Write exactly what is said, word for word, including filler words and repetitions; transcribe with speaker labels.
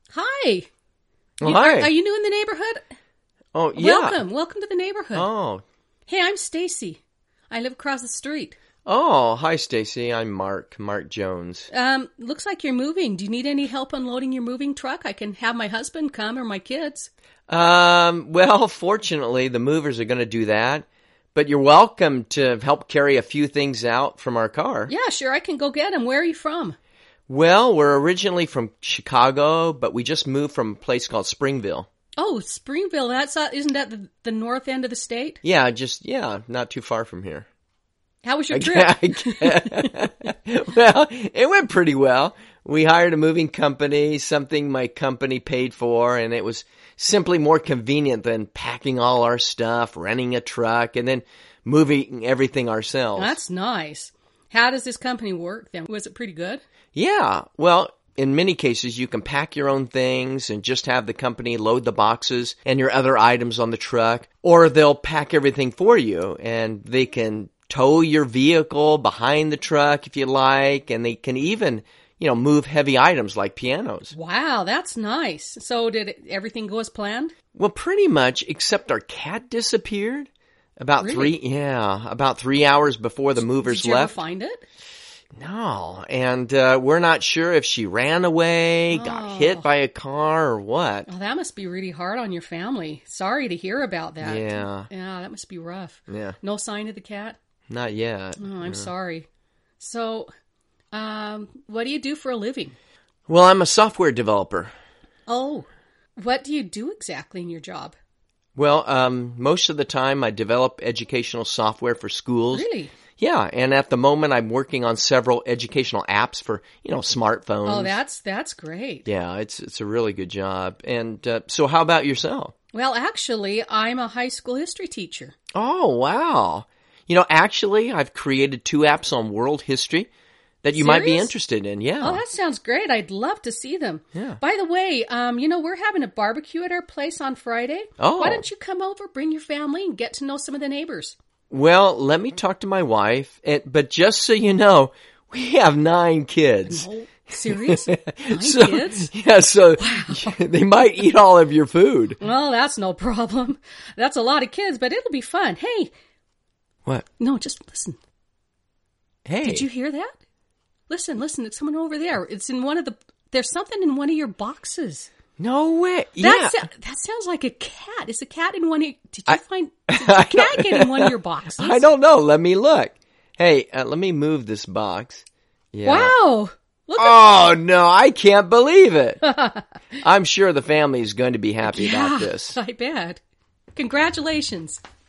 Speaker 1: Hi.
Speaker 2: Oh,
Speaker 1: You-
Speaker 2: hi.
Speaker 1: Are, are you new in the neighborhood?
Speaker 2: Oh, yeah.
Speaker 1: Welcome. Welcome to the neighborhood.
Speaker 2: Oh.
Speaker 1: Hey, I'm Stacy. I live across the street.
Speaker 2: Oh, hi, Stacy. I'm Mark, Mark Jones.
Speaker 1: Um, looks like you're moving. Do you need any help unloading your moving truck? I can have my husband come or my kids.
Speaker 2: Um, well, fortunately, the movers are going to do that, but you're welcome to help carry a few things out from our car.
Speaker 1: Yeah, sure. I can go get them. Where are you from?
Speaker 2: Well, we're originally from Chicago, but we just moved from a place called Springville.
Speaker 1: Oh, Springville. That's uh, isn't that the, the north end of the state?
Speaker 2: Yeah, just, yeah, not too far from here.
Speaker 1: How was your trip?
Speaker 2: Well, it went pretty well. We hired a moving company, something my company paid for, and it was simply more convenient than packing all our stuff, renting a truck, and then moving everything ourselves.
Speaker 1: That's nice. How does this company work then? Was it pretty good?
Speaker 2: Yeah, well, in many cases, you can pack your own things and just have the company load the boxes and your other items on the truck, or they'll pack everything for you, and they can tow your vehicle behind the truck if you like, and they can even, you know, move heavy items like pianos.
Speaker 1: Wow, that's nice. So did it, everything go as planned?
Speaker 2: Well, pretty much, except our cat disappeared about
Speaker 1: Really?
Speaker 2: three, yeah, about three hours before the movers
Speaker 1: Did you
Speaker 2: left.
Speaker 1: ever find it?
Speaker 2: No, and uh, we're not sure if she ran away, got
Speaker 1: Oh.
Speaker 2: hit by a car, or what.
Speaker 1: Oh, that must be really hard on your family. Sorry to hear about that.
Speaker 2: Yeah.
Speaker 1: Yeah, that must be rough.
Speaker 2: Yeah,
Speaker 1: No sign of the cat?
Speaker 2: not yet.
Speaker 1: Oh, I'm sorry. So, um, what do you do for a living?
Speaker 2: Well, I'm a software developer.
Speaker 1: Oh, what do you do exactly in your job?
Speaker 2: Well, um, most of the time I develop educational software for schools.
Speaker 1: Really?
Speaker 2: Yeah, and at the moment I'm working on several educational apps for, you know, smartphones.
Speaker 1: Oh, that's that's great.
Speaker 2: Yeah, it's it's a really good job. And uh, so how about yourself?
Speaker 1: Well, actually, I'm a high school history teacher.
Speaker 2: Oh, wow. You know, actually, I've created two apps on world history that you might be
Speaker 1: Serious?
Speaker 2: interested in. Yeah.
Speaker 1: Oh, that sounds great. I'd love to see them.
Speaker 2: Yeah.
Speaker 1: By the way, um, you know, we're having a barbecue at our place on Friday.
Speaker 2: Oh.
Speaker 1: Why don't you come over, bring your family, and get to know some of the neighbors?
Speaker 2: Well, let me talk to my wife. And, but just so you know, we have nine kids.
Speaker 1: Oh, serious? Nine
Speaker 2: So-
Speaker 1: kids?
Speaker 2: Yeah, so they might eat all of your food.
Speaker 1: Well, that's no problem. That's a lot of kids, but it'll be fun. Hey,
Speaker 2: What?
Speaker 1: no, just listen.
Speaker 2: Hey.
Speaker 1: Did you hear that? Listen, listen, it's someone over there. It's in one of the, there's something in one of your boxes.
Speaker 2: No way.
Speaker 1: That,
Speaker 2: Yeah.
Speaker 1: sou- that sounds like a cat. Is a cat in one of, did you
Speaker 2: I-
Speaker 1: find, did a cat get in one of your boxes?
Speaker 2: I don't know. Let me look. Hey, uh, let me move this box. Yeah.
Speaker 1: Wow. Look at
Speaker 2: Oh, no, I can't believe it. I'm sure the family is going to be happy
Speaker 1: Yeah,
Speaker 2: about this.
Speaker 1: I bet. Congratulations.